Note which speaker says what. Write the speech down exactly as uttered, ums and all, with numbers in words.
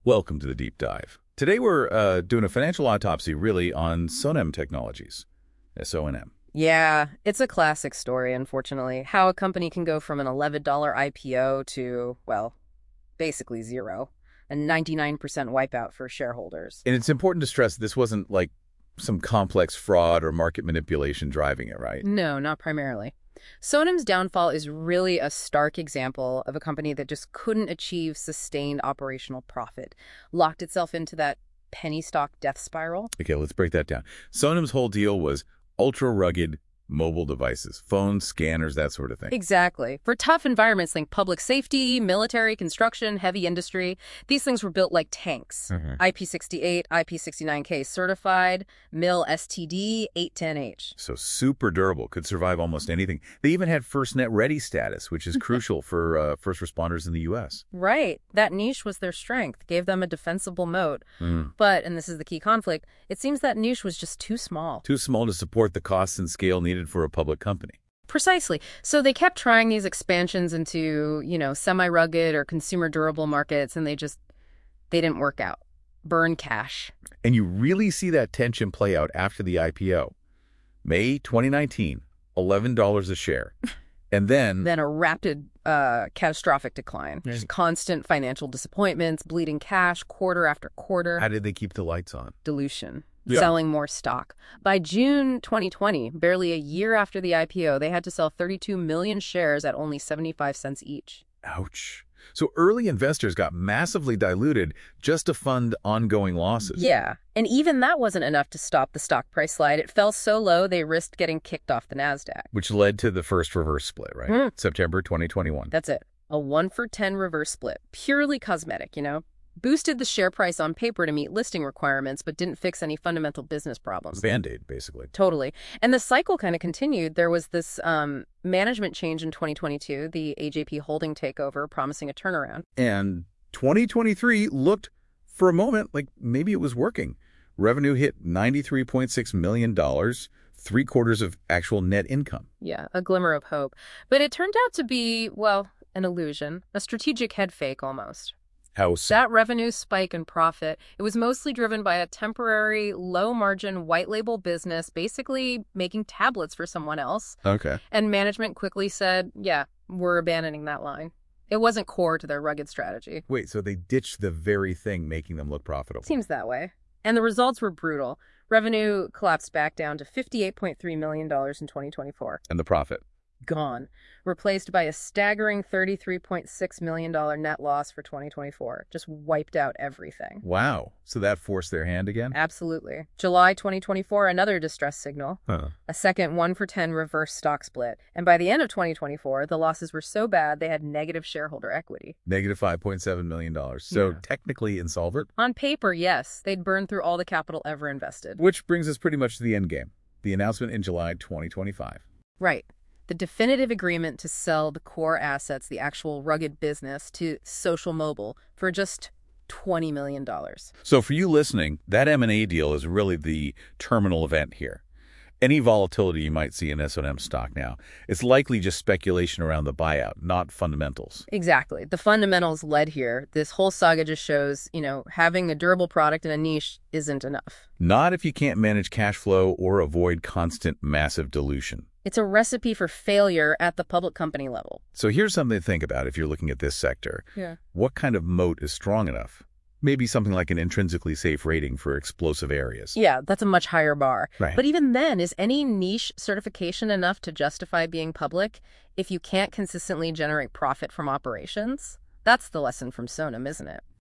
Speaker 1: Welcome to the Deep Dive. Today we're uh, doing a financial autopsy, really, on Sonem Technologies, S O N M.
Speaker 2: Yeah, it's a classic story, unfortunately. How a company can go from an eleven dollar I P O to, well, basically zero. A ninety-nine percent wipeout for shareholders.
Speaker 1: And it's important to stress this wasn't like some complex fraud or market manipulation driving it, right?
Speaker 2: No, not primarily. Sonem's downfall is really a stark example of a company that just couldn't achieve sustained operational profit, locked itself into that penny stock death spiral.
Speaker 1: Okay, let's break that down. Sonem's whole deal was ultra-rugged mobile devices, phones, scanners, that sort of thing.
Speaker 2: Exactly. For tough environments like public safety, military, construction, heavy industry, these things were built like tanks.
Speaker 1: Mm-hmm.
Speaker 2: I P sixty-eight, I P sixty-nine K certified, M I L S T D eight ten H.
Speaker 1: So super durable, could survive almost anything. They even had FirstNet ready status, which is crucial for uh, first responders in the U S.
Speaker 2: Right. That niche was their strength, gave them a defensible moat.
Speaker 1: Mm.
Speaker 2: But, and this is the key conflict, it seems that niche was just too small.
Speaker 1: Too small to support the costs and scale needed for a public company.
Speaker 2: Precisely. So they kept trying these expansions into, you know, semi-rugged or consumer durable markets, and they just, they didn't work out. Burn cash.
Speaker 1: And you really see that tension play out after the I P O. May twenty nineteen, eleven dollars a share. And then...
Speaker 2: Then a rapid, uh, catastrophic decline. Just constant financial disappointments, bleeding cash, quarter after quarter.
Speaker 1: How did they keep the lights on?
Speaker 2: Dilution.
Speaker 1: Yeah.
Speaker 2: Selling more stock. By June twenty twenty, barely a year after the I P O, they had to sell thirty-two million shares at only seventy-five cents each.
Speaker 1: Ouch. So early investors got massively diluted just to fund ongoing losses.
Speaker 2: Yeah, and even that wasn't enough to stop the stock price slide. It fell so low they risked getting kicked off the NASDAQ.
Speaker 1: Which led to the first reverse split, right?
Speaker 2: Mm.
Speaker 1: September twenty twenty-one.
Speaker 2: That's it. A one for ten reverse split. Purely cosmetic, you know? Boosted the share price on paper to meet listing requirements, but didn't fix any fundamental business problems.
Speaker 1: Band-Aid, basically.
Speaker 2: Totally. And the cycle kind of continued. There was this um, management change in twenty twenty-two, the A J P Holding takeover, promising a turnaround.
Speaker 1: And twenty twenty-three looked, for a moment, like maybe it was working. Revenue hit ninety-three point six million dollars, three quarters of actual net income.
Speaker 2: Yeah, a glimmer of hope. But it turned out to be, well, an illusion, a strategic head fake almost.
Speaker 1: How so?
Speaker 2: That revenue spike and profit, it was mostly driven by a temporary, low-margin, white-label business basically making tablets for someone else.
Speaker 1: Okay.
Speaker 2: And management quickly said, yeah, we're abandoning that line. It wasn't core to their rugged strategy.
Speaker 1: Wait, so they ditched the very thing making them look profitable.
Speaker 2: Seems that way. And the results were brutal. Revenue collapsed back down to fifty-eight point three million dollars in twenty twenty-four.
Speaker 1: And the profit?
Speaker 2: Gone. Replaced by a staggering thirty-three point six million dollars net loss for twenty twenty-four. Just wiped out everything.
Speaker 1: Wow. So that forced their hand again?
Speaker 2: Absolutely. July twenty twenty-four, another distress signal.
Speaker 1: Huh.
Speaker 2: A second one for ten reverse stock split. And by the end of twenty twenty-four, the losses were so bad they had negative shareholder equity.
Speaker 1: Negative five point seven million dollars. So
Speaker 2: Yeah.
Speaker 1: technically insolvent?
Speaker 2: On paper, yes. They'd burned through all the capital ever invested.
Speaker 1: Which brings us pretty much to the end game. The announcement in July twenty twenty-five.
Speaker 2: Right. The definitive agreement to sell the core assets, the actual rugged business, to Social Mobile for just twenty million dollars.
Speaker 1: So for you listening, that M and A deal is really the terminal event here. Any volatility you might see in S O M stock now, it's likely just speculation around the buyout, not fundamentals.
Speaker 2: Exactly. The fundamentals led here. This whole saga just shows, you know, having a durable product in a niche isn't enough.
Speaker 1: Not if you can't manage cash flow or avoid constant massive dilution.
Speaker 2: It's a recipe for failure at the public company level.
Speaker 1: So here's something to think about if you're looking at this sector.
Speaker 2: Yeah.
Speaker 1: What kind of moat is strong enough? Maybe something like an intrinsically safe rating for explosive areas.
Speaker 2: Yeah, that's a much higher bar.
Speaker 1: Right.
Speaker 2: But even then, is any niche certification enough to justify being public if you can't consistently generate profit from operations? That's the lesson from Sonem, isn't it?